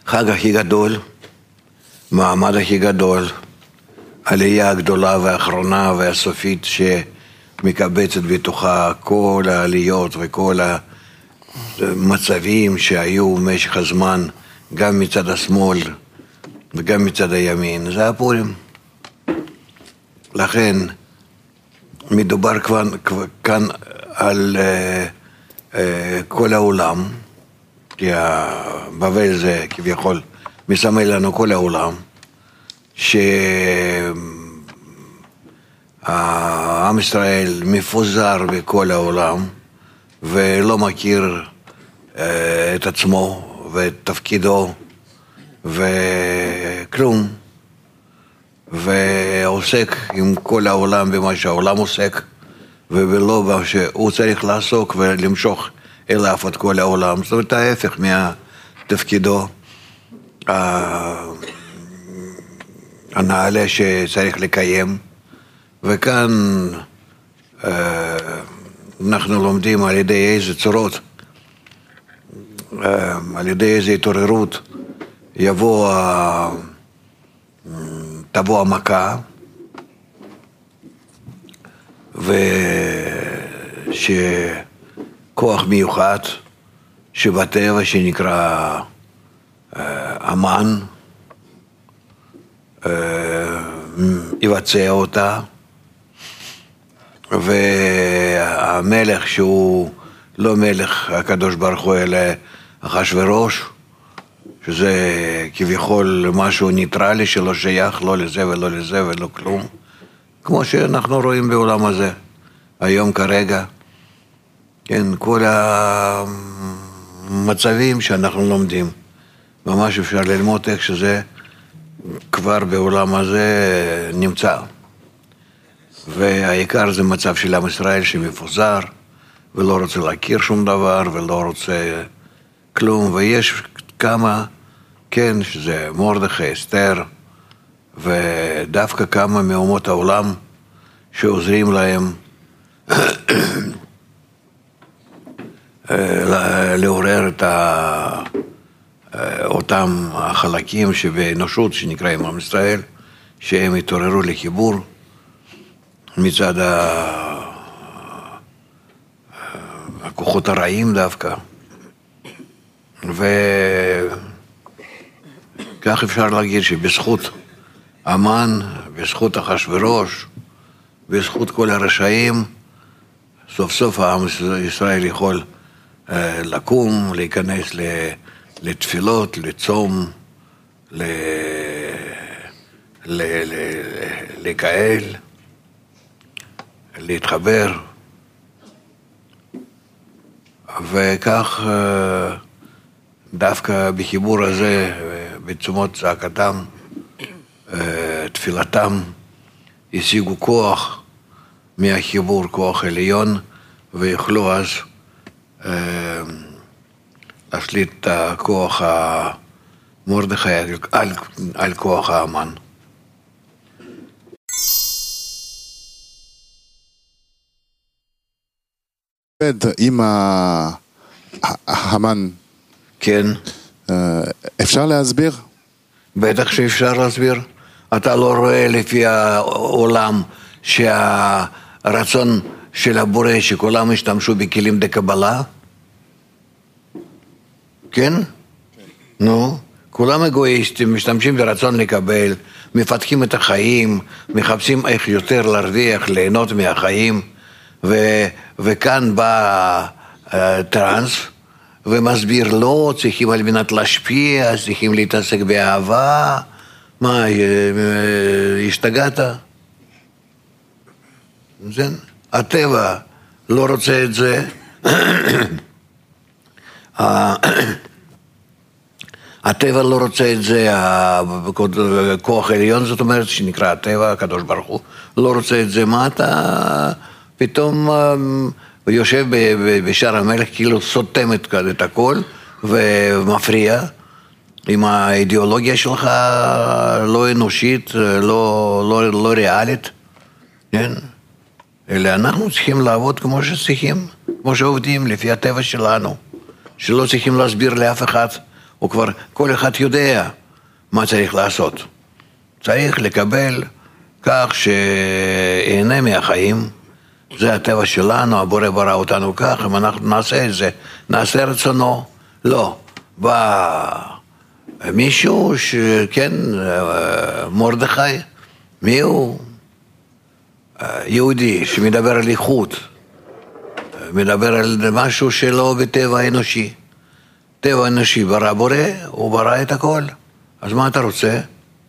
חג הכי גדול, מעמד הכי גדול, עלייה הגדולה והאחרונה והסופית שמקבצת בתוכה כל העליות וכל המצבים שהיו במשך הזמן, גם מצד השמאל וגם מצד הימין. זה הפורים. לכן מדובר כאן על כל העולם, כי הבבל זה כביכול מסמל לנו כל העולם, שהעם ישראל מפוזר בכל העולם ולא מכיר את עצמו ואת תפקידו וכלום, ועוסק עם כל העולם במה שהעולם עוסק ולא במה שהוא צריך לעסוק ולמשוך אליו את כל העולם. זאת אומרת ההפך מהתפקידו הנעלה שצריך לקיים. וכאן אנחנו לומדים על ידי איזה צורות, על ידי איזה התעוררות תבוא המכה, ושכוח מיוחד שבטבע שנקרא אמן יבצע אותה, והמלך שהוא לא מלך הקדוש ברוך הוא אלא אחשוורוש, שזה כביכול משהו ניטרלי שלא שייך לא לזה ולא לזה ולא כלום, כמו שאנחנו רואים בעולם הזה היום כרגע. כן, כל המצבים שאנחנו לומדים ממש אפשר ללמוד איך שזה כבר בעולם הזה נמצא. והעיקר זה מצב של עם ישראל שמפוזר ולא רוצה להכיר שום דבר ולא רוצה כלום, ויש כמה, כן, שזה מרדכי, אסתר, ודווקא כמה מאומות העולם שעוזרים להם לעורר את אותם החלקים שבאנושות שנקראים עם ישראל, שהם התעוררו לחיבור מצד הכוחות הרעים דווקא. וכך אפשר להגיד שבזכות המן, בזכות אחשוורוש, בזכות כל הרשעים, סוף סוף העם ישראל יכול לקום, להיכנס לתפילות, לצום, לקהל, להתחבר, וכך דווקא בחיבור הזה, בתשומות צעקתם, תפילתם, השיגו כוח מהחיבור, כוח עליון, ויוכלו אז להשליט את הכוח מרדכי על כוח האמן. עם המן, כן. אפשר להסביר? בטח שאפשר להסביר. אתה לא רואה לפי העולם שהרצון של הבורא שכולם השתמשו בכלים דקבלה? כן? נו, כולם אגואיסטים, משתמשים ברצון לקבל, מפתחים את החיים, מחפשים איך יותר להרוויח, ליהנות מהחיים, וכאן בא טרנס ומסביר לא, צריכים על מנת להשפיע, צריכים להתעסק באהבה. מה, השתגעת? הטבע לא רוצה את זה. הטבע לא רוצה את זה, הכוח העליון, זאת אומרת, שנקרא הטבע, הקדוש ברוך הוא, לא רוצה את זה. מה אתה פתאום יושב בשער המלך, כאילו סותם את הכל ומפריע עם האידיאולוגיה שלך לא אנושית, לא ריאלית, כן? אלא אנחנו צריכים לעבוד כמו שצריכים, כמו שעובדים לפי הטבע שלנו, שלא צריכים להסביר לאף אחד הוא כבר, כל אחד יודע מה צריך לעשות. צריך לקבל כך שיהנה מהחיים, זה הטבע שלנו, הבורא ברא אותנו כך, אם אנחנו נעשה את זה, נעשה רצונו. לא, בא מישהו שכן, מרדכי, מי הוא? יהודי שמדבר על איכות, מדבר על משהו שלא בטבע אנושי. טבע אנושי ברא בורא, הוא ברא את הכל. אז מה אתה רוצה?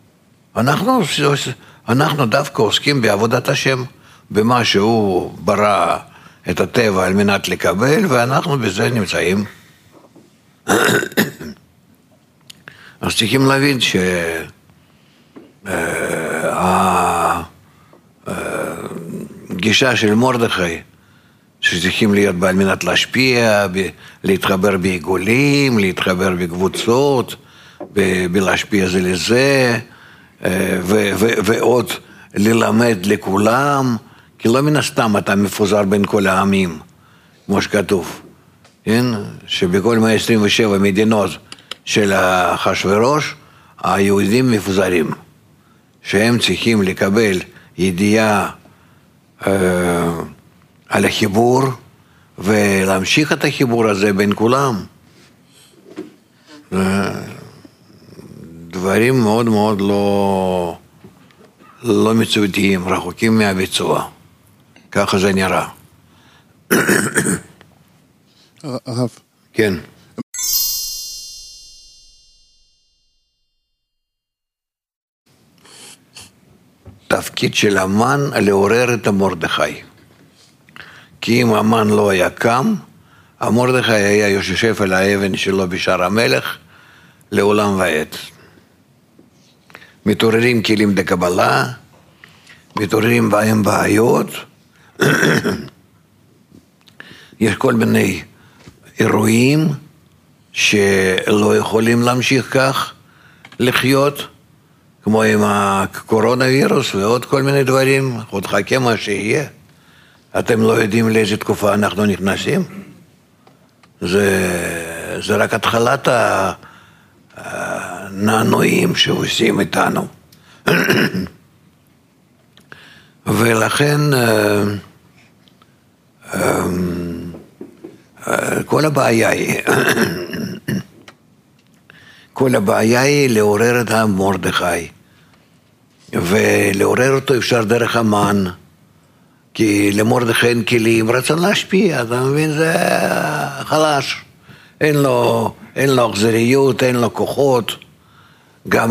אנחנו דווקא עוסקים בעבודת השם, במה שהוא ברא את הטבע על מנת לקבל, ואנחנו בזה נמצאים. אז צריכים להבין שהגישה של מרדכי, שצריכים להיות בה על מנת להשפיע, להתחבר בעיגולים, להתחבר בקבוצות, בלהשפיע זה לזה, ועוד ללמד לכולם, כי לא מן הסתם אתה מפוזר בין כל העמים, כמו שכתוב, כן? שבכל 127 מדינות של אחשוורוש, היהודים מפוזרים, שהם צריכים לקבל ידיעה על החיבור, ולהמשיך את החיבור הזה בין כולם. דברים מאוד מאוד לא מציאותיים, רחוקים מהביצוע. ככה זה נראה. הרב. כן. תפקיד של המן לעורר את המרדכי. כי אם המן לא היה קם, המרדכי היה יושב על האבן שלו בשער המלך לעולם ועד. מתעוררים כלים לקבלה, מתעוררים בהם בעיות, יש כל מיני אירועים שלא יכולים להמשיך כך לחיות, כמו עם הקורונה וירוס ועוד כל מיני דברים, עוד חכה מה שיהיה. אתם לא יודעים לאיזה תקופה אנחנו נכנסים? זה רק התחלת הנענועים שעושים איתנו. ולכן כל הבעיה היא לעורר את המרדכי, ולעורר אותו אפשר דרך המן, כי למרדכי אין כלים, רצון להשפיע, אתה מבין, זה חלש, אין לו אכזריות, אין לו כוחות, גם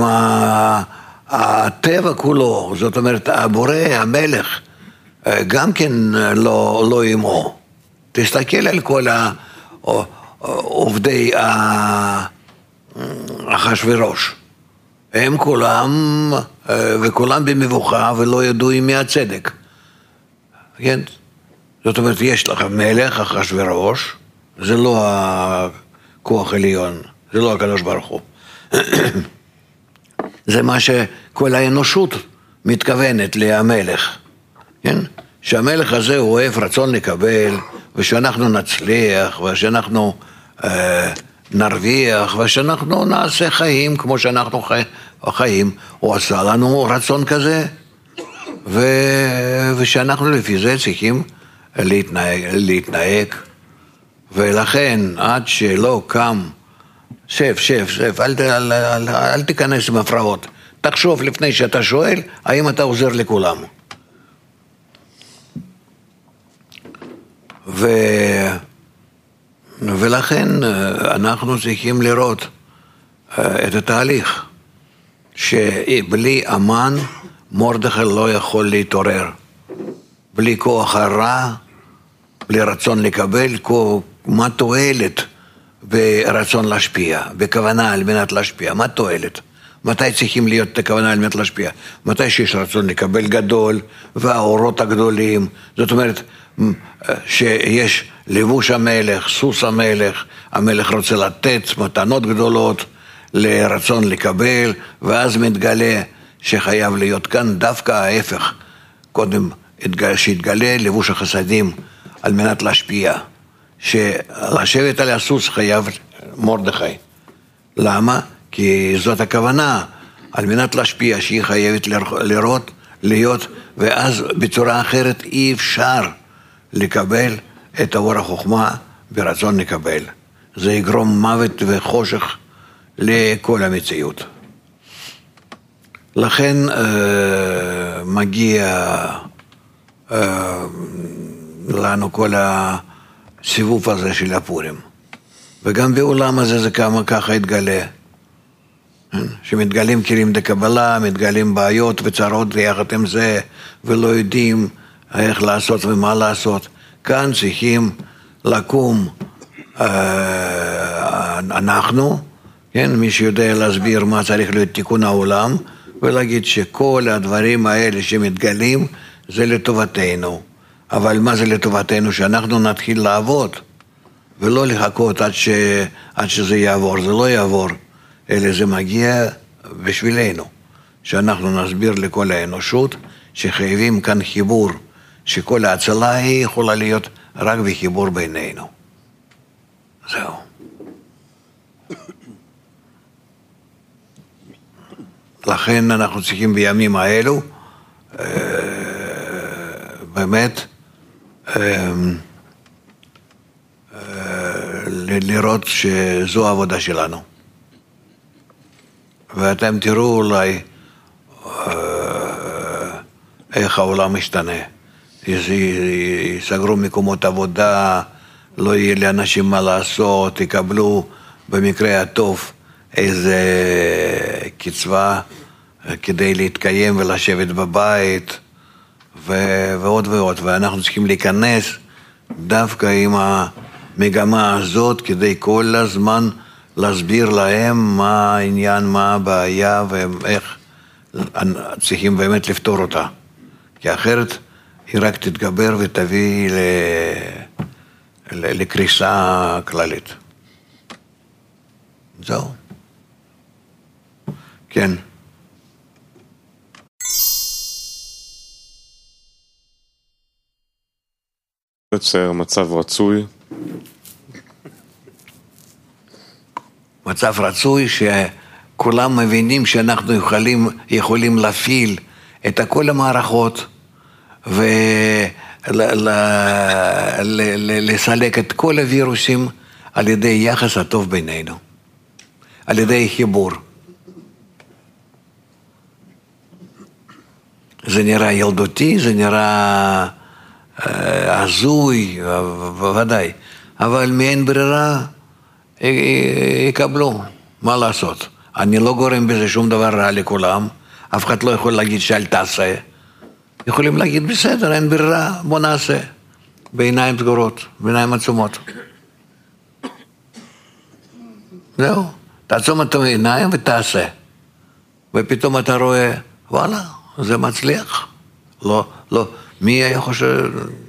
הטבע כולו, זאת אומרת הבורא, המלך, גם כן לא עמו. תסתכל על כל עובדי אחשוורוש, הם כולם וכולם במבוכה ולא ידעו מי הצדק. כן? זאת אומרת, יש לך מלך אחשוורוש, זה לא הכוח עליון, זה לא הקדוש ברוך הוא. זה מה שכל האנושות מתכוונת להמלך, כן? שהמלך הזה הוא אוהב רצון לקבל, ושאנחנו נצליח, ושאנחנו נרוויח, ושאנחנו נעשה חיים כמו שאנחנו חיים. הוא עשה לנו רצון כזה, ושאנחנו לפי זה צריכים להתנהג. ולכן עד שלא קם, שב, אל תיכנס עם הפרעות. תחשוב לפני שאתה שואל, האם אתה עוזר לכולם. ולכן אנחנו צריכים לראות את התהליך, שבלי המן מרדכי לא יכול להתעורר. בלי כוח הרע, בלי רצון לקבל, מה תועלת ברצון להשפיע, בכוונה על מנת להשפיע, מה תועלת? מתי צריכים להיות הכוונה על מנת להשפיע? מתי שיש רצון לקבל גדול, והאורות הגדולים, זאת אומרת, שיש לבוש המלך, סוס המלך, המלך רוצה לתת מתנות גדולות לרצון לקבל, ואז מתגלה שחייב להיות כאן דווקא ההפך. קודם שהתגלה לבוש החסדים על מנת להשפיע, שלשבת על הסוס חייב מרדכי, למה? כי זאת הכוונה, על מנת להשפיע שהיא חייבת להיות, ואז בצורה אחרת אי אפשר לקבל את האור החוכמה ברצון לקבל. זה יגרום מוות וחושך לכל המציאות. לכן מגיע לנו כל הסיבוב הזה של הפורים. וגם בעולם הזה זה ככה התגלה. שמתגלים כלים דקבלה, מתגלים בעיות וצרות יחד עם זה, ולא יודעים איך לעשות ומה לעשות. כאן צריכים לקום אנחנו, כן? מי שיודע להסביר מה צריך להיות תיקון העולם, ולהגיד שכל הדברים האלה שמתגלים זה לטובתנו. אבל מה זה לטובתנו? שאנחנו נתחיל לעבוד, ולא לחכות עד שזה יעבור. זה לא יעבור, אלא זה מגיע בשבילנו. שאנחנו נסביר לכל האנושות שחייבים כאן חיבור, שכל ההצלה היא יכולה להיות רק בחיבור בינינו. זהו. לכן אנחנו צריכים בימים האלו באמת לראות שזו העבודה שלנו. ואתם תראו אולי איך העולם משתנה. יסגרו מקומות עבודה, לא יהיה לאנשים מה לעשות, יקבלו במקרה הטוב איזה קצבה כדי להתקיים ולשבת בבית ועוד ועוד. ואנחנו צריכים להיכנס דווקא עם המגמה הזאת כדי כל הזמן להסביר להם מה העניין, מה הבעיה ואיך צריכים באמת לפתור אותה. כי אחרת היא רק תתגבר ותביא לקריסה כללית. זהו. כן. לצייר מצב רצוי. מצב רצוי שכולם מבינים שאנחנו יכולים להפעיל את כל המערכות ולסלק את כל הווירוסים על ידי יחס הטוב בינינו, על ידי חיבור. זה נראה ילדותי, זה נראה הזוי, בוודאי, אבל מאין ברירה יקבלו, מה לעשות? אני לא גורם בזה שום דבר רע לכולם, אף אחד לא יכול להגיד שאל תעשה. יכולים להגיד בסדר, אין ברירה, בוא נעשה. בעיניים סגורות, בעיניים עצומות. זהו, תעצום את העיניים ותעשה. ופתאום אתה רואה, וואלה, זה מצליח. לא, מי היה חושב?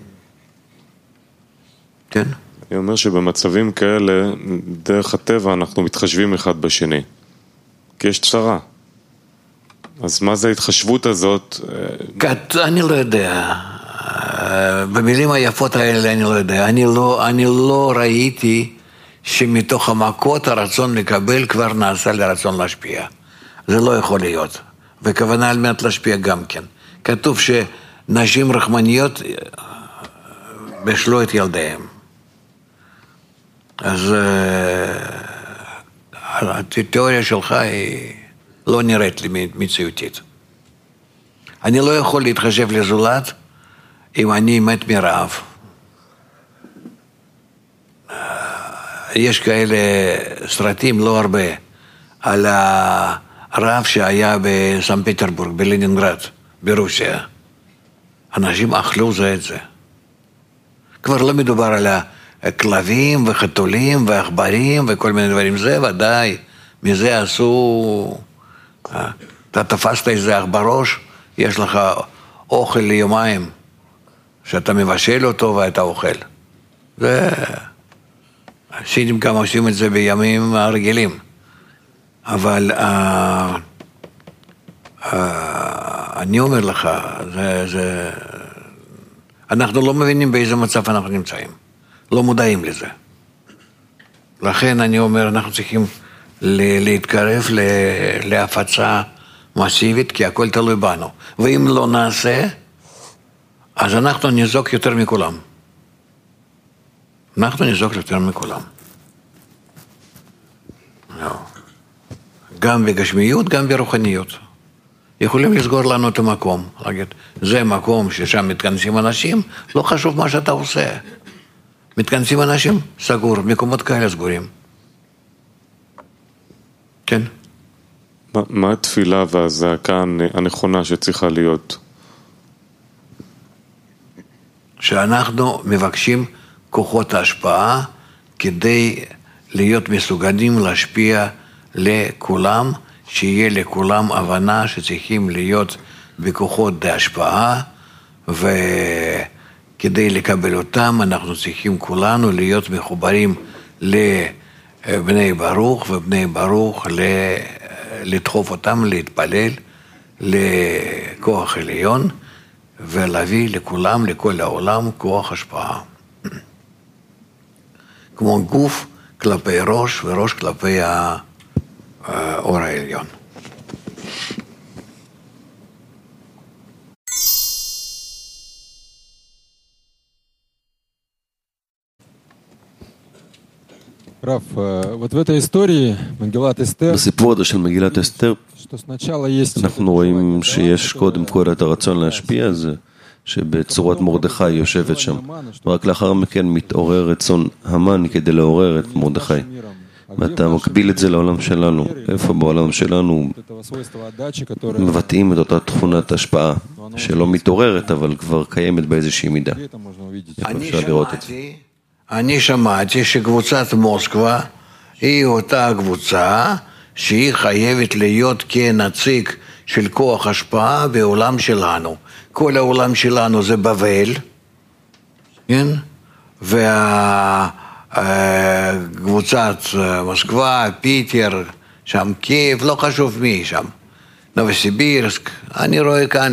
כן. אני אומר שבמצבים כאלה, דרך הטבע אנחנו מתחשבים אחד בשני. כי יש צרה. אז מה זה ההתחשבות הזאת? אני לא יודע. במילים היפות האלה אני לא יודע. אני לא ראיתי שמתוך המכות הרצון לקבל כבר נעשה לרצון להשפיע. זה לא יכול להיות. וכוונה על מנת להשפיע גם כן. כתוב שנשים רחמניות בשלו את ילדיהם. אז התיאוריה שלך היא לא נראית לי מציאותית. אני לא יכול להתחשב לזולת אם אני מת מרעב. יש כאלה סרטים, לא הרבה, על הרעב שהיה בסן פטרבורג, בלנינגרד, ברוסיה. אנשים אכלו זה את זה. כבר לא מדובר על הכלבים וחתולים ועכברים וכל מיני דברים. זה ודאי, מזה עשו... אתה תפסת איזה אח בראש, יש לך אוכל ליומיים, שאתה מבשל אותו ואתה אוכל. זה... הסינים גם עושים את זה בימים הרגילים. אבל אני אומר לך, אנחנו לא מבינים באיזה מצב אנחנו נמצאים. לא מודעים לזה. לכן אני אומר, אנחנו צריכים להתקרב להפצה מסיבית, כי הכל תלוי בנו. ואם לא נעשה, אז אנחנו נזוק יותר מכולם. אנחנו נזוק יותר מכולם. גם בגשמיות, גם ברוחניות. יכולים לסגור לנו את המקום, להגיד, זה מקום ששם מתכנסים אנשים, לא חשוב מה שאתה עושה. מתכנסים אנשים, סגור, מקומות כאלה סגורים. כן. מה התפילה והזעקה הנכונה שצריכה להיות? שאנחנו מבקשים כוחות ההשפעה כדי להיות מסוגלים להשפיע לכולם, שיהיה לכולם הבנה שצריכים להיות בכוחות ההשפעה, וכדי לקבל אותם אנחנו צריכים כולנו להיות מחוברים לבני ברוך, ובני ברוך לדחוף אותם להתפלל לכוח עליון, ולהביא לכולם, לכל העולם, כוח השפעה. כמו גוף כלפי ראש, וראש כלפי האור העליון. Раф, вот в этой истории Мегилат Эстер, בסיפור הזה של מגילת אסתר, אנחנו רואים שיש קודם כל את הרצון להשפיע, זה שבצורת מרדכי יושבת שם. ורק לאחר מכן מתעורר רצון המן כדי לעורר את מרדכי. ואתה מקביל את זה לעולם שלנו. איפה בעולם שלנו מבטאים את אותה תכונת השפעה, שלא מתעוררת, אבל כבר קיימת באיזושהי מידה. אפשר לראות את זה. אני שמעתי שקבוצת מוסקבה היא אותה קבוצה שהיא חייבת להיות כנציג של כוח השפעה בעולם שלנו. כל העולם שלנו זה בבל, כן? והקבוצת מוסקבה, פיטר, שם קייב, לא חשוב מי שם. נובוסיבירסק, אני רואה כאן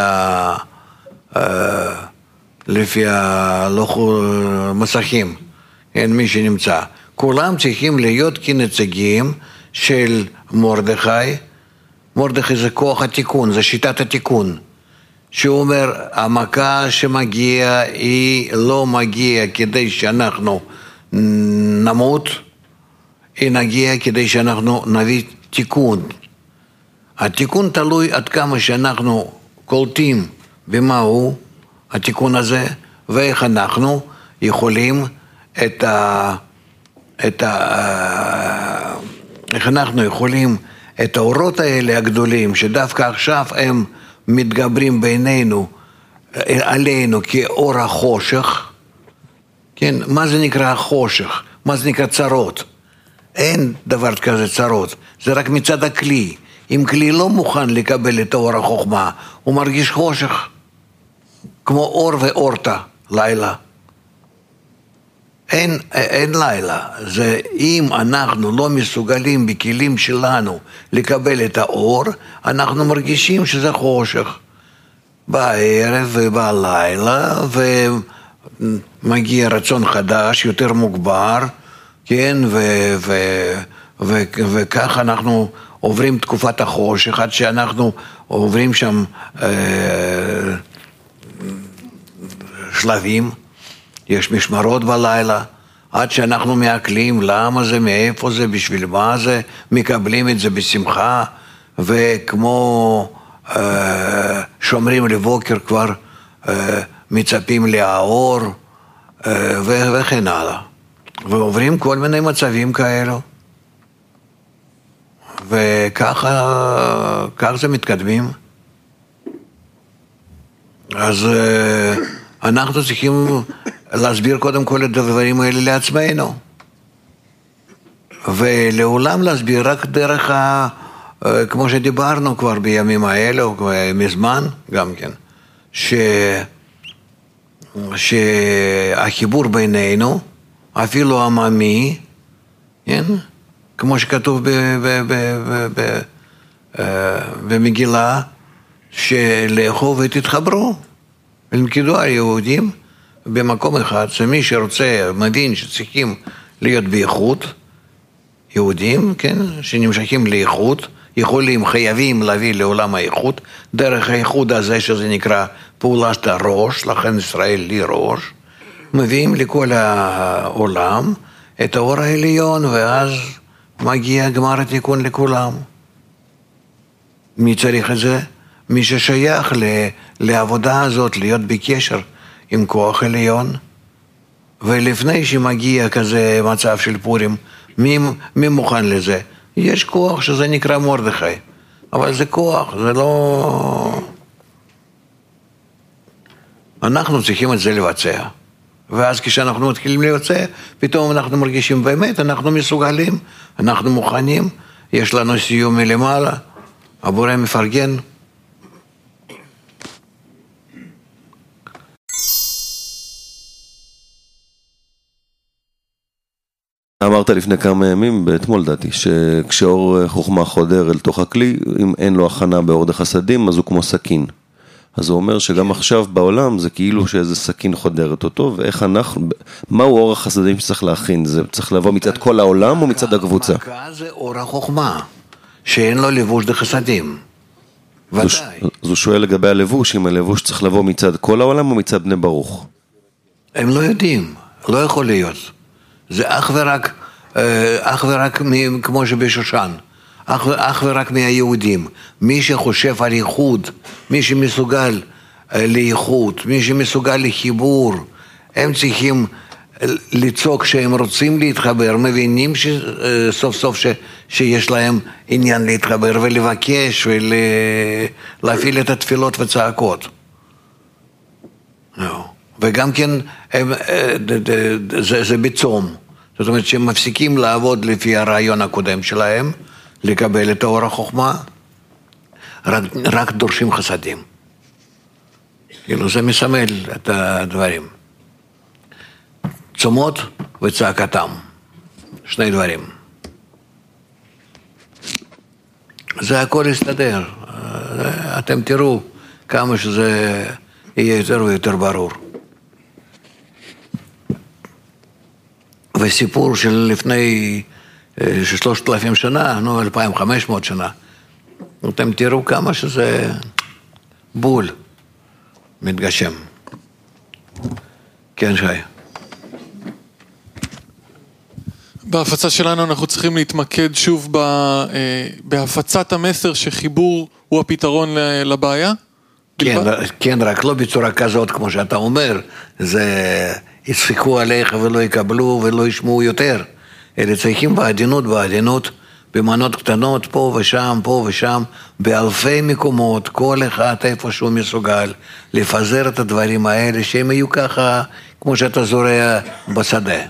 לפי המסכים, אין מי שנמצא. כולם צריכים להיות כנציגים של מרדכי. מרדכי זה כוח התיקון, זה שיטת התיקון. שהוא אומר, המכה שמגיעה היא לא מגיעה כדי שאנחנו נמות, היא נגיעה כדי שאנחנו נביא תיקון. התיקון תלוי עד כמה שאנחנו קולטים במה הוא התיקון הזה, ואיך אנחנו יכולים איך אנחנו יכולים את האורות האלה הגדולים, שדווקא עכשיו הם מתגברים בינינו, עלינו כאור החושך, כן? מה זה נקרא חושך? מה זה נקרא צרות? אין דבר כזה צרות, זה רק מצד הכלי. אם כלי לא מוכן לקבל את אור החוכמה, הוא מרגיש חושך, כמו אור ואורתה, לילה. אין לילה. זה אם אנחנו לא מסוגלים בכלים שלנו לקבל את האור, אנחנו מרגישים שזה חושך. בערב ובלילה, ומגיע רצון חדש, יותר מוגבר, כן, וכך אנחנו עוברים תקופת החושך, עד שאנחנו עוברים שם שלבים, יש משמרות בלילה, עד שאנחנו מעכלים למה זה, מאיפה זה, בשביל מה זה, מקבלים את זה בשמחה, וכמו שומרים לבוקר כבר מצפים לאור, וכן הלאה. ועוברים כל מיני מצבים כאלו. וככה זה מתקדמים. אז אנחנו צריכים להסביר קודם כל את הדברים האלה לעצמנו. ולעולם להסביר רק דרך כמו שדיברנו כבר בימים האלה, או מזמן גם כן, שהחיבור בינינו, אפילו עממי, כן? כמו שכתוב במגילה, שלאכול ותתחברו, ולמקידו היהודים במקום אחד, שמי שרוצה, מבין שצריכים להיות באיכות, יהודים, כן, שנמשכים לאיכות, חייבים להביא לעולם האיכות, דרך האיכות הזה שזה נקרא פעולת הראש, לכן ישראל לי ראש, מביאים לכל העולם את האור העליון, ואז מגיע גמר התיקון לכולם. מי צריך את זה? מי ששייך לעבודה הזאת, להיות בקשר עם כוח עליון. ולפני שמגיע כזה מצב של פורים, מי מוכן לזה? יש כוח שזה נקרא מרדכי, אבל זה כוח, זה לא... אנחנו צריכים את זה לבצע. ואז כשאנחנו מתחילים לבצע, פתאום אנחנו מרגישים באמת, אנחנו מסוגלים, אנחנו מוכנים, יש לנו סיום מלמעלה, הבורא מפרגן. אמרת לפני כמה ימים, אתמול דעתי, שכשאור חוכמה חודר אל תוך הכלי, אם אין לו הכנה באור דחסדים, אז הוא כמו סכין. אז הוא אומר שגם עכשיו בעולם זה כאילו שאיזה סכין חודרת אותו, ואיך אנחנו, מהו אור החסדים שצריך להכין? זה צריך לבוא מצד כל העולם או מצד הקבוצה? מכה זה אור החוכמה, שאין לו לבוש דחסדים. ודאי. אז הוא שואל לגבי הלבוש, אם הלבוש צריך לבוא מצד כל העולם או מצד בני ברוך? הם לא יודעים, לא יכול להיות. זה אך ורק כמו שבשושן, אך ורק מהיהודים. מי שחושב על ייחוד, מי שמסוגל לייחוד, מי שמסוגל לחיבור, הם צריכים לצעוק שהם רוצים להתחבר, מבינים סוף סוף שיש להם עניין להתחבר ולבקש ולהפעיל את התפילות וצעקות. וגם כן זה בצום. זאת אומרת שהם מפסיקים לעבוד לפי הרעיון הקודם שלהם, לקבל את האור החוכמה, רק דורשים חסדים. כאילו זה מסמל את הדברים. צומות וצעקתם, שני דברים. זה הכל יסתדר. אתם תראו כמה שזה יהיה יותר ויותר ברור. וסיפור של לפני 3,000 שנה, 2,500 שנה, אתם תראו כמה שזה בול מתגשם. כן, שי. בהפצה שלנו אנחנו צריכים להתמקד שוב בהפצת המסר שחיבור הוא הפתרון לבעיה? כן, רק לא בצורה כזאת כמו שאתה אומר, זה יצחקו עליך ולא יקבלו ולא ישמעו יותר, אלא צריכים בעדינות, במנות קטנות פה ושם, באלפי מקומות, כל אחד איפה שהוא מסוגל, לפזר את הדברים האלה שהם יהיו ככה כמו שאתה זורע בשדה.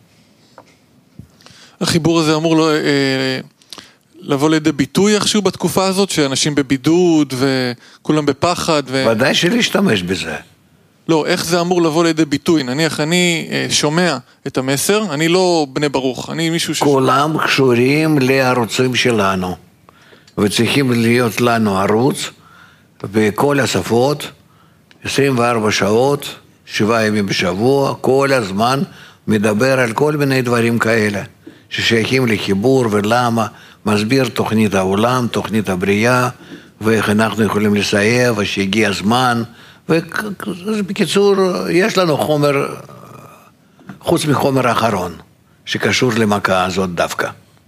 החיבור הזה אמור לבוא לידי ביטוי איכשהו בתקופה הזאת, שאנשים בבידוד וכולם בפחד ודאי שלהשתמש בזה. לא, איך זה אמור לבוא לידי ביטוי? נניח, אני שומע את המסר, אני לא בני ברוך, אני מישהו כולם קשורים לערוצים שלנו, וצריכים להיות לנו ערוץ בכל השפות, 24 שעות, 7 ימים בשבוע, כל הזמן מדבר על כל מיני דברים כאלה, ששייכים לחיבור ולמה, מסביר תוכנית העולם, תוכנית הבריאה, ואיך אנחנו יכולים לסייע, ושהגיע הזמן, ובקיצור, יש לנו חומר, חוץ מחומר האחרון, שקשור למכה הזאת דווקא.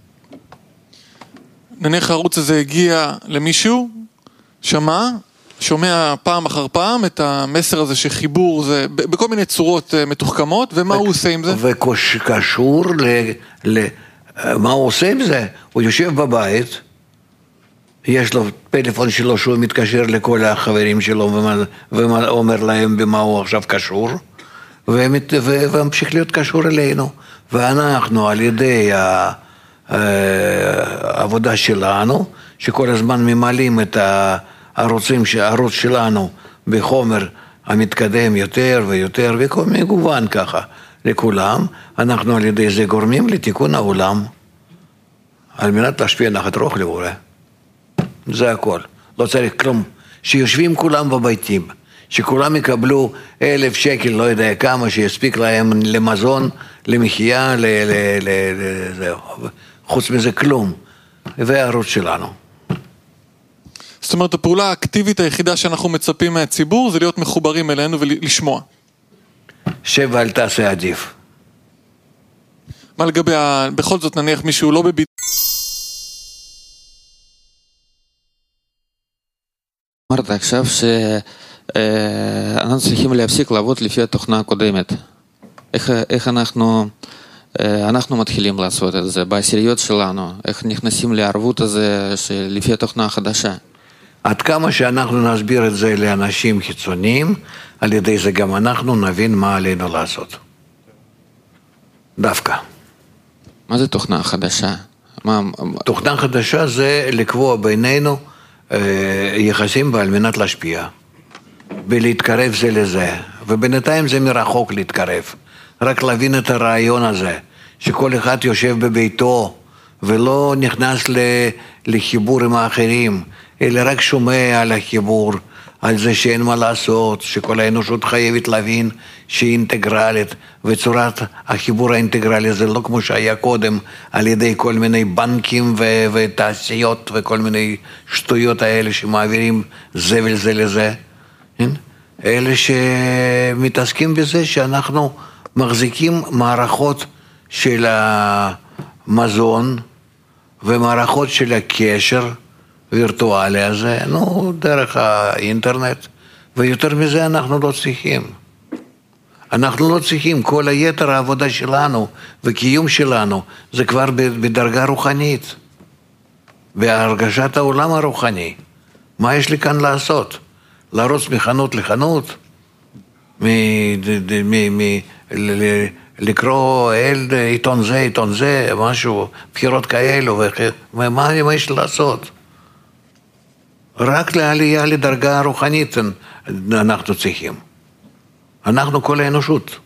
נניח הערוץ הזה הגיע למישהו, שומע פעם אחר פעם את המסר הזה שחיבור זה בכל מיני צורות מתוחכמות, ומה הוא עושה עם זה? וקשור מה הוא עושה עם זה? הוא יושב בבית, יש לו פלאפון שלו שהוא מתקשר לכל החברים שלו ואומר להם במה הוא עכשיו קשור, וממשיך להיות קשור אלינו. ואנחנו על ידי העבודה שלנו, שכל הזמן ממלאים את הערוץ שלנו בחומר המתקדם יותר ויותר, וכל מגוון ככה לכולם, אנחנו על ידי זה גורמים לתיקון העולם, על מנת להשפיע נחת רוח לבורא. זה הכל, לא צריך כלום. שיושבים כולם בביתים, שכולם יקבלו 1,000 שקל, לא יודע כמה, שיספיק להם למזון, למחיה, זהו. חוץ מזה כלום. והערוץ שלנו. זאת אומרת, הפעולה האקטיבית היחידה שאנחנו מצפים מהציבור זה להיות מחוברים אלינו ולשמוע. שב ואל תעשה עדיף. מה לגבי, בכל זאת נניח מישהו לא בבידוד? אמרת עכשיו שאנחנו צריכים להפסיק לעבוד לפי התוכנה הקודמת. איך אנחנו מתחילים לעשות את זה בעשיריות שלנו? איך נכנסים לערבות הזה לפי התוכנה החדשה? עד כמה שאנחנו נסביר את זה לאנשים חיצוניים, על ידי זה גם אנחנו נבין מה עלינו לעשות. דווקא. מה זה תוכנה חדשה? תוכנה חדשה זה לקבוע בינינו יחסים ועל מנת להשפיע. ולהתקרב זה לזה. ובינתיים זה מרחוק להתקרב. רק להבין את הרעיון הזה, שכל אחד יושב בביתו ולא נכנס לחיבור עם האחרים, אלא רק שומע על החיבור, על זה שאין מה לעשות, שכל האנושות חייבת להבין שהיא אינטגרלית, וצורת החיבור האינטגרלי זה לא כמו שהיה קודם, על ידי כל מיני בנקים ותעשיות וכל מיני שטויות האלה שמעבירים זבל זה לזה. אלה שמתעסקים בזה שאנחנו מחזיקים מערכות של המזון ומערכות של הקשר וירטואלי הזה, דרך האינטרנט, ויותר מזה אנחנו לא צריכים. אנחנו לא צריכים, כל היתר העבודה שלנו וקיום שלנו זה כבר בדרגה רוחנית, בהרגשת העולם הרוחני. מה יש לי כאן לעשות? לרוץ מחנות לחנות? לקרוא עיתון זה, משהו, בחירות כאלו, ומה יש לעשות? רק לעלייה לדרגה רוחנית אנחנו צריכים. אנחנו כל האנושות.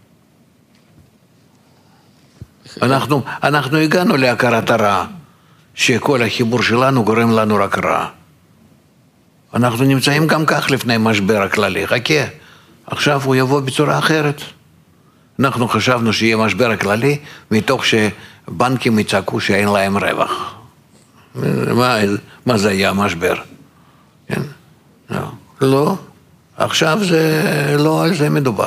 אנחנו הגענו להכרת הרע, שכל החיבור שלנו גורם לנו רק רע. אנחנו נמצאים גם כך לפני משבר הכללי. חכה, עכשיו הוא יבוא בצורה אחרת. אנחנו חשבנו שיהיה משבר הכללי, מתוך שבנקים יצעקו שאין להם רווח. מה זה היה משבר? כן? לא. עכשיו זה לא על זה מדובר.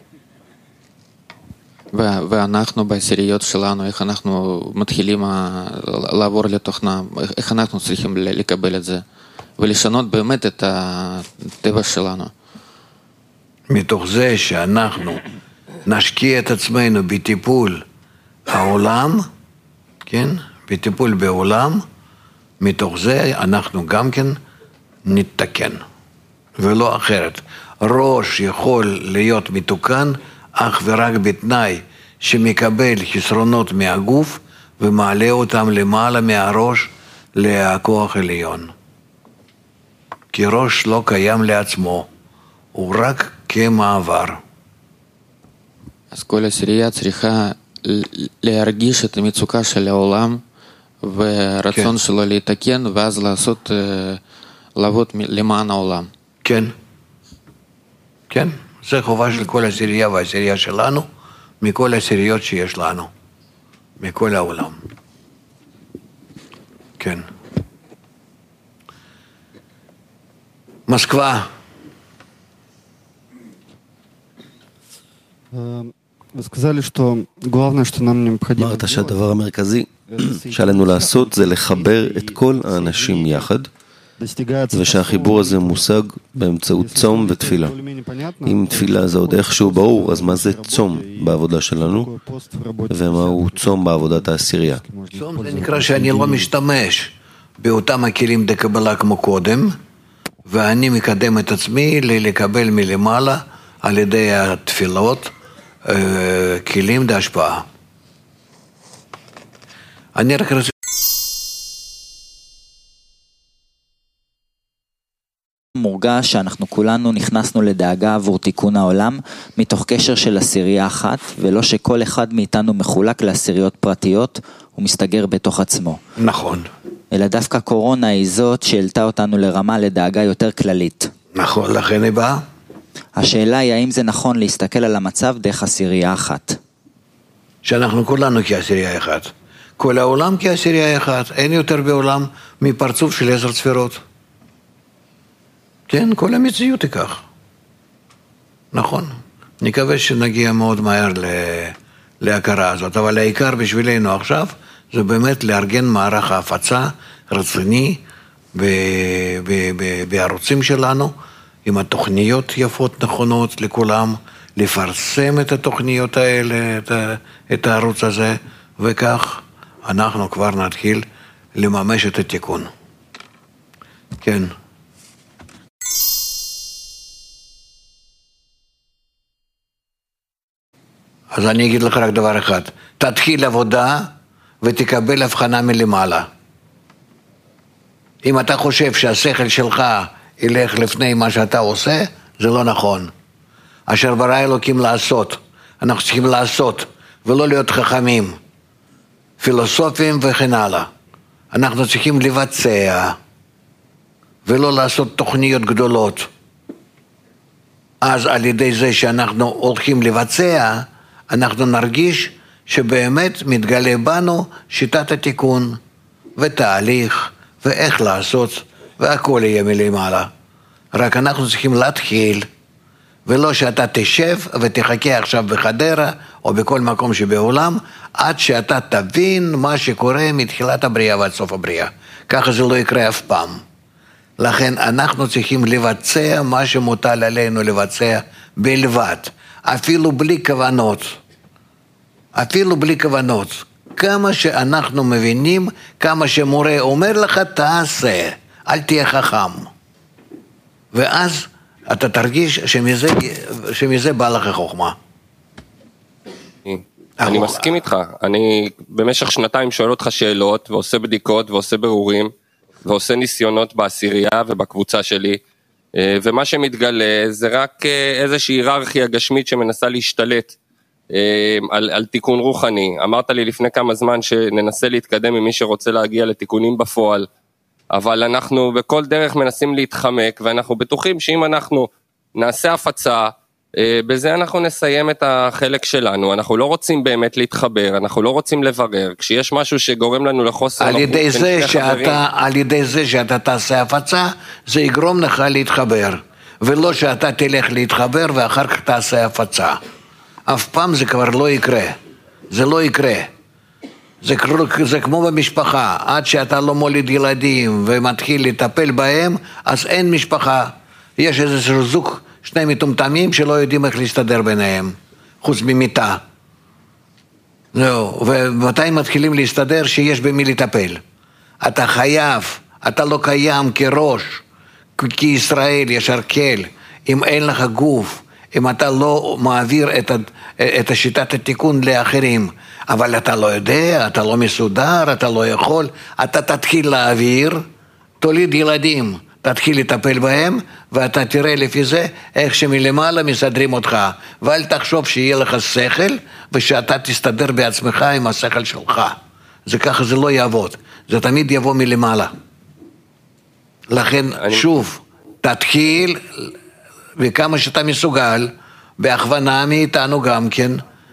ואנחנו בעשיריות שלנו, איך אנחנו מתחילים לעבור לתוכנה, איך אנחנו צריכים לקבל את זה, ולשנות באמת את הטבע שלנו. מתוך זה שאנחנו נשקיע את עצמנו בטיפול העולם, כן? בטיפול בעולם, מתוך זה אנחנו גם כן נתקן, ולא אחרת. ראש יכול להיות מתוקן אך ורק בתנאי שמקבל חסרונות מהגוף ומעלה אותם למעלה מהראש לכוח עליון. כי ראש לא קיים לעצמו, הוא רק כמעבר. אז כל עשירייה צריכה להרגיש את המצוקה של העולם ורצון שלו להתקן, ואז לעבוד למען העולם. כן. כן. זה חובה של כל עשירייה והעשירייה שלנו, מכל העשיריות שיש לנו, מכל העולם. כן. מוסקבה. אמרת שהדבר המרכזי שעלינו לעשות זה לחבר את כל האנשים יחד, ושהחיבור הזה מושג באמצעות צום ותפילה. אם תפילה זה עוד איכשהו ברור, אז מה זה צום בעבודה שלנו, ומהו צום בעבודת העשירייה? צום זה נקרא שאני לא משתמש באותם הכלים דקבלה כמו קודם, ואני מקדם את עצמי לקבל מלמעלה על ידי התפילות כלים להשפעה. אני רק רציתי מורגש שאנחנו כולנו נכנסנו לדאגה עבור תיקון העולם מתוך קשר של עשירייה אחת, ולא שכל אחד מאיתנו מחולק לעשיריות פרטיות ומסתגר בתוך עצמו. נכון. אלא דווקא קורונה היא זאת שהעלתה אותנו לרמה לדאגה יותר כללית. נכון, לכן היא באה. השאלה היא האם זה נכון להסתכל על המצב דרך עשירייה אחת. שאנחנו כולנו כעשירייה אחת. כל העולם כעשירייה אחת, אין יותר בעולם מפרצוף של 10 ספירות. כן, כל המציאות היא כך. נכון. נקווה שנגיע מאוד מהר להכרה הזאת, אבל העיקר בשבילנו עכשיו זה באמת לארגן מערך ההפצה רציני בערוצים שלנו, עם התוכניות יפות נכונות לכולם, לפרסם את התוכניות האלה, את הערוץ הזה, וכך אנחנו כבר נתחיל לממש את התיקון. כן. אז אני אגיד לך רק דבר אחד, תתחיל עבודה ותקבל הבחנה מלמעלה. אם אתה חושב שהשכל שלך ילך לפני מה שאתה עושה, זה לא נכון. אשר ברא אלוקים לעשות, אנחנו צריכים לעשות, ולא להיות חכמים, פילוסופים וכן הלאה. אנחנו צריכים לבצע, ולא לעשות תוכניות גדולות. אז על ידי זה שאנחנו הולכים לבצע, אנחנו נרגיש שבאמת מתגלה בנו שיטת התיקון ותהליך ואיך לעשות, והכל יהיה מלמעלה. רק אנחנו צריכים להתחיל, ולא שאתה תשב ותחכה עכשיו בחדרה או בכל מקום שבעולם, עד שאתה תבין מה שקורה מתחילת הבריאה ועד סוף הבריאה. ככה זה לא יקרה אף פעם. לכן אנחנו צריכים לבצע מה שמוטל עלינו לבצע בלבד, אפילו בלי כוונות. אפילו בלי כוונות. כמה שאנחנו מבינים, כמה שמורה אומר לך, תעשה, אל תהיה חכם. ואז אתה תרגיש שמזה בא לך חוכמה. אני מסכים איתך. אני במשך 2 שואל אותך שאלות, ועושה בדיקות, ועושה ברורים, ועושה ניסיונות בעשירייה ובקבוצה שלי, ומה שמתגלה זה רק איזושהי היררכיה גשמית שמנסה להשתלט על תיקון רוחני. אמרת לי לפני כמה זמן שננסה להתקדם עם מי שרוצה להגיע לתיקונים בפועל, אבל אנחנו בכל דרך מנסים להתחמק, ואנחנו בטוחים שאם אנחנו נעשה הפצה, בזה אנחנו נסיים את החלק שלנו. אנחנו לא רוצים באמת להתחבר, אנחנו לא רוצים לברר. כשיש משהו שגורם לנו לחוסר על ידי זה שאתה תעשה הפצה, זה יגרום לך להתחבר, ולא שאתה תלך להתחבר ואחר כך תעשה הפצה. אף פעם זה כבר לא יקרה. זה לא יקרה. זה כמו במשפחה, עד שאתה לא מוליד ילדים ומתחיל לטפל בהם, אז אין משפחה. יש איזה זוג, 2 מטומטמים שלא יודעים איך להסתדר ביניהם, חוץ ממיטה. זהו, ומתי מתחילים להסתדר? שיש במי לטפל. אתה חייב, אתה לא קיים כראש, כישראל ישר כל, אם אין לך גוף, אם אתה לא מעביר את שיטת התיקון לאחרים, אבל אתה לא יודע, אתה לא מסודר, אתה לא יכול, אתה תתחיל להעביר, תוליד ילדים, תתחיל לטפל בהם, ואתה תראה לפי זה איך שמלמעלה מסדרים אותך, ואל תחשוב שיהיה לך שכל, ושאתה תסתדר בעצמך עם השכל שלך. זה ככה זה לא יעבוד, זה תמיד יבוא מלמעלה. לכן שוב, תתחיל, וכמה שאתה מסוגל, בהכוונה מאיתנו גם כן,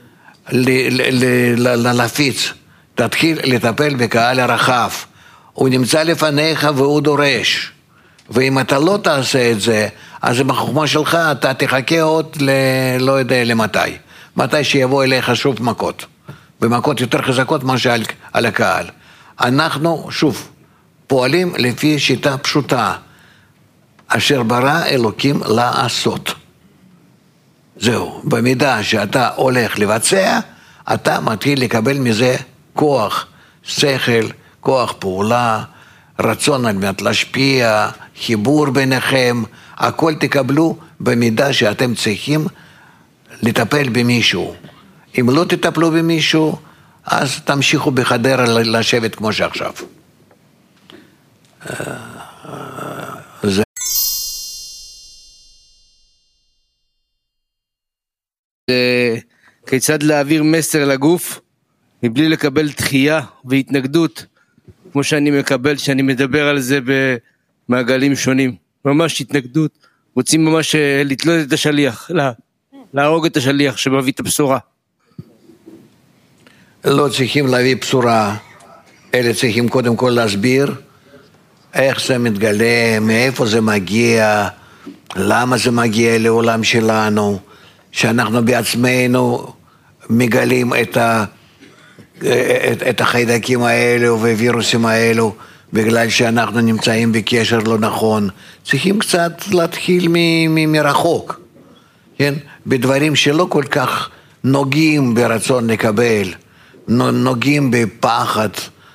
להפיץ, תתחיל לטפל בקהל הרחב. הוא נמצא לפניך והוא דורש, ואם אתה לא תעשה את זה, אז בחוכמה שלך אתה תחכה עוד לא יודע מתי שיבוא אליך שוב מכות, במכות יותר חזקות מה שעל הקהל. אנחנו שוב פועלים לפי שיטה פשוטה, אשר ברא אלוקים לעשות. זהו, במידה שאתה הולך לבצע, אתה מתחיל לקבל מזה כוח, שכל, כוח פעולה, רצון על מנת להשפיע, חיבור ביניכם, הכל תקבלו במידה שאתם צריכים לטפל במישהו. אם לא תטפלו במישהו, אז תמשיכו בחדרה לשבת כמו שעכשיו. כיצד להעביר מסר לגוף מבלי לקבל דחייה והתנגדות, כמו שאני מקבל שאני מדבר על זה במעגלים שונים. ממש התנגדות, רוצים ממש לתלות את השליח, להרוג את השליח שמביא את הבשורה. לא צריכים להביא בשורה, אלה צריכים קודם כל להסביר איך זה מתגלה, מאיפה זה מגיע, למה זה מגיע לעולם שלנו, שאנחנו בעצמנו מגלים את החיידקים האלו ווירוסים האלו, בגלל שאנחנו נמצאים בקשר לא נכון. צריכים קצת להתחיל מרחוק, כן? בדברים שלא כל כך נוגעים ברצון לקבל, נוגעים בפחד,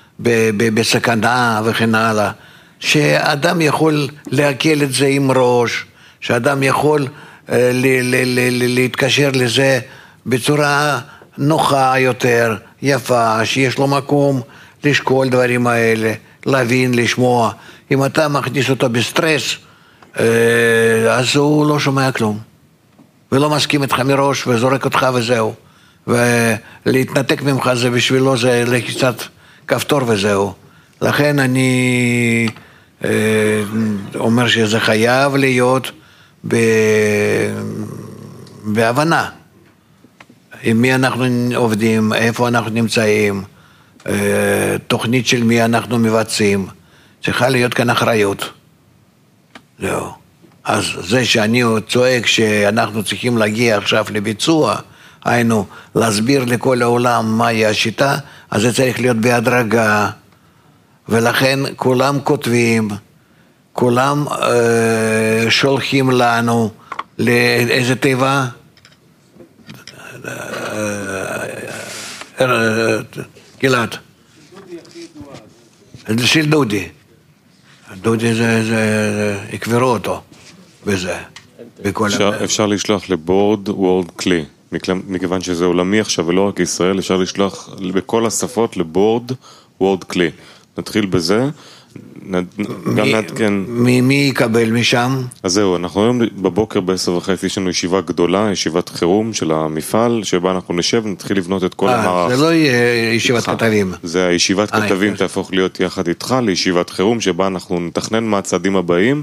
בסכנה וכן הלאה, שאדם יכול להקל את זה עם ראש, שאדם יכול להתקשר לזה בצורה נוחה יותר, יפה, שיש לו מקום לשקול דברים האלה, להבין, לשמוע. אם אתה מכניס אותו בסטרס, אז הוא לא שומע כלום, ולא מסכים איתך מראש, וזורק אותך וזהו. ולהתנתק ממך זה בשבילו, זה לחיצת כפתור וזהו. לכן אני אומר שזה חייב להיות בהבנה. עם מי אנחנו עובדים, איפה אנחנו נמצאים, תוכנית של מי אנחנו מבצעים. צריכה להיות כאן אחריות. זהו. אז זה שאני צועק שאנחנו צריכים להגיע עכשיו לביצוע, היינו להסביר לכל העולם מהי השיטה, אז זה צריך להיות בהדרגה, ולכן כולם כותבים, כולם שולחים לנו לאיזה טבע, גלעד, של דודי. דודי זה יקברו אותו בזה. אפשר לשלוח לבורד וורד כלי, מכיוון שזה עולמי עכשיו ולא רק ישראל, אפשר לשלוח בכל השפות לבורד וורד כלי. נתחיל בזה. גם נעדכן. מי יקבל משם? אז זהו, אנחנו היום בבוקר ב10:30 יש לנו ישיבה גדולה, ישיבת חירום של המפעל, שבה אנחנו נשב ונתחיל לבנות את כל המערך. זה לא יהיה ישיבת כתבים. זה הישיבת כתבים תהפוך להיות יחד איתך לישיבת חירום, שבה אנחנו נתכנן מה הצעדים הבאים,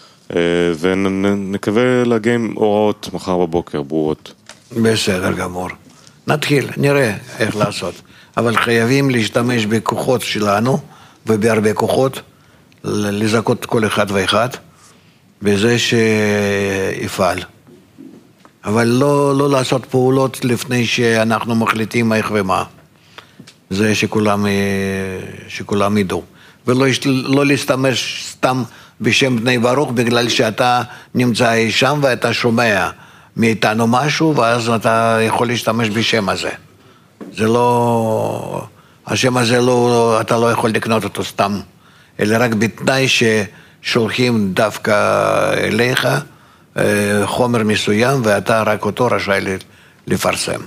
ונקווה להגיע עם הוראות מחר בבוקר ברורות. בסדר גמור. נתחיל, נראה איך לעשות. אבל חייבים להשתמש בכוחות שלנו, ובהרבה כוחות, לזכות כל אחד ואחד, בזה שיפעל. אבל לא לעשות פעולות לפני שאנחנו מחליטים איך ומה. זה שכולם ידעו. ולא להשתמש סתם בשם בני ברוך, בגלל שאתה נמצא אי שם ואתה שומע מאיתנו משהו, ואז אתה יכול להשתמש בשם הזה. זה לא... השם הזה לא, אתה לא יכול לקנות אותו סתם, אלא רק בתנאי ששולחים דווקא אליך חומר מסוים, ואתה רק אותו רשאי לפרסם.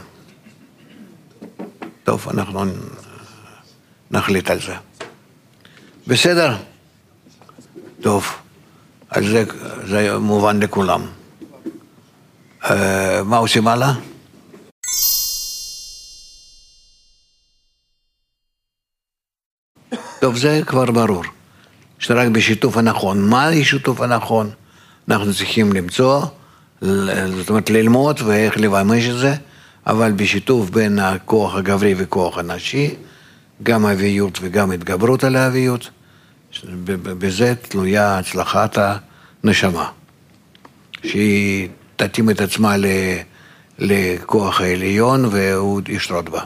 טוב, אנחנו נחליט על זה. בסדר? טוב, אז זה מובן לכולם. מה עושים הלאה? טוב, זה כבר ברור. שרק בשיתוף הנכון. מה היא שיתוף הנכון? אנחנו צריכים למצוא, זאת אומרת ללמוד ואיך לבמש את זה, אבל בשיתוף בין הכוח הגברי וכוח הנשי, גם האביות וגם התגברות על האביות, בזה תלויה הצלחת הנשמה. שהיא תתאים את עצמה לכוח העליון והוא ישרות בה.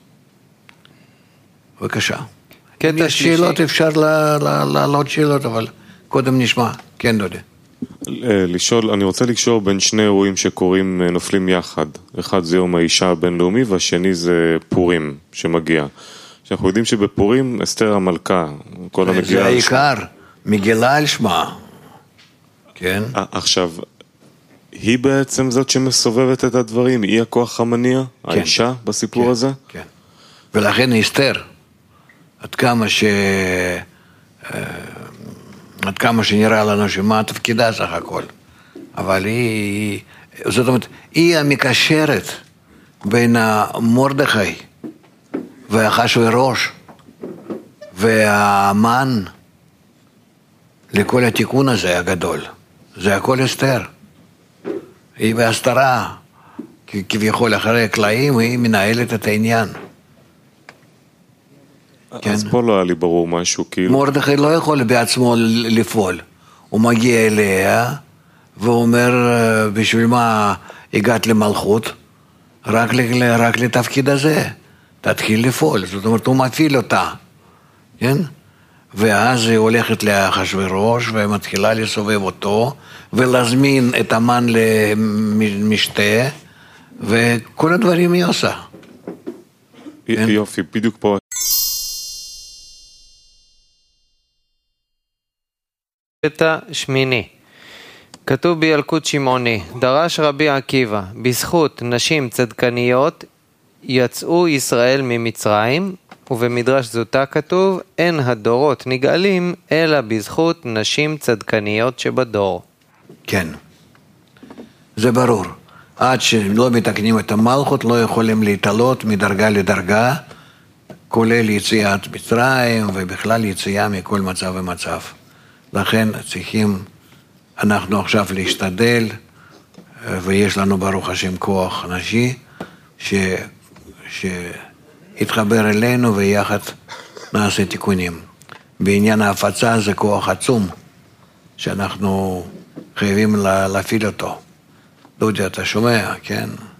בבקשה. אם יש שאלות אפשר לעלות שאלות, אבל קודם נשמע. כן, דודי. אני רוצה לקשור בין שני אירועים שקורים, נופלים יחד. אחד זה יום האישה הבינלאומי, והשני זה פורים שמגיע. שאנחנו יודעים שבפורים אסתר המלכה, כל המגיעה... זה העיקר, מגילה על שמה. כן. עכשיו, היא בעצם זאת שמסובבת את הדברים, היא הכוח המניע, האישה בסיפור הזה? כן. ולכן אסתר. עד כמה שנראה לנו שמה תפקידה סך הכל. אבל זאת אומרת, היא המקשרת בין מרדכי ואחשוורוש והמן לכל התיקון הזה הגדול. זה הכל אסתר. היא בהסתרה, כביכול אחרי הקלעים, היא מנהלת את העניין. אז פה לא היה לי ברור משהו, כאילו... מרדכי לא יכול בעצמו לפעול. הוא מגיע אליה, והוא אומר, בשביל מה הגעת למלכות? רק לתפקיד הזה. תתחיל לפעול. זאת אומרת, הוא מפעיל אותה. כן? ואז היא הולכת לאחשוורוש, ומתחילה לסובב אותו, ולהזמין את המן למשתה, וכל הדברים היא עושה. יופי, בדיוק פה. קטע שמיני. כתוב בילקוט שמעוני, דרש רבי עקיבא, בזכות נשים צדקניות יצאו ישראל ממצרים, ובמדרש זוטה כתוב, אין הדורות נגאלים אלא בזכות נשים צדקניות שבדור. כן, זה ברור. עד שלא מתקנים את המלכות לא יכולים להתעלות מדרגה לדרגה, כולל יציאת מצרים ובכלל יציאה מכל מצב ומצב. לכן צריכים אנחנו עכשיו להשתדל, ויש לנו ברוך השם כוח נשי, שיתחבר אלינו ויחד נעשה תיקונים. בעניין ההפצה זה כוח עצום, שאנחנו חייבים להפעיל אותו. דודי, אתה שומע, כן?